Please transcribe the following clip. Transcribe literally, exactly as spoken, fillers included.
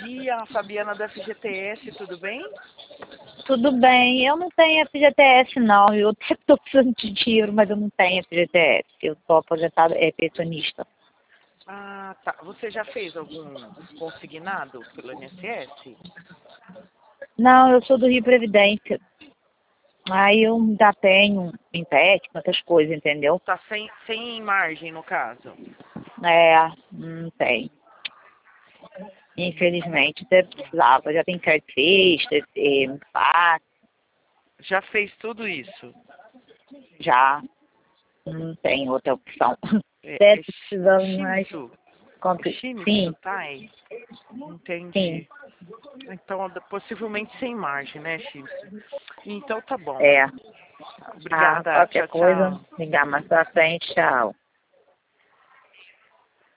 dia, Fabiana da F G T S, tudo bem? Tudo bem, eu não tenho F G T S não, eu até estou precisando de dinheiro, mas eu não tenho F G T S, eu estou aposentada, é pensionista. Ah, tá. Você já fez algum consignado pelo I N S S? Não, eu sou do Rio Previdência, aí eu ainda tenho empréstimo, outras coisas, entendeu? Tá sem, sem margem, no caso. É, não tem. Infelizmente, até precisava, já tem crédito extra, é, muito fácil, Já fez tudo isso? já não tem outra opção. É, Até é precisando mais. Shimizu? compre- Shimizu Sim, Tai? sim, Entendi. Então, possivelmente sem margem, né, Shimizu? Então tá bom. é. Ah, Obrigada. qualquer Tchau, coisa, tchau. ligar mais pra frente, tchau.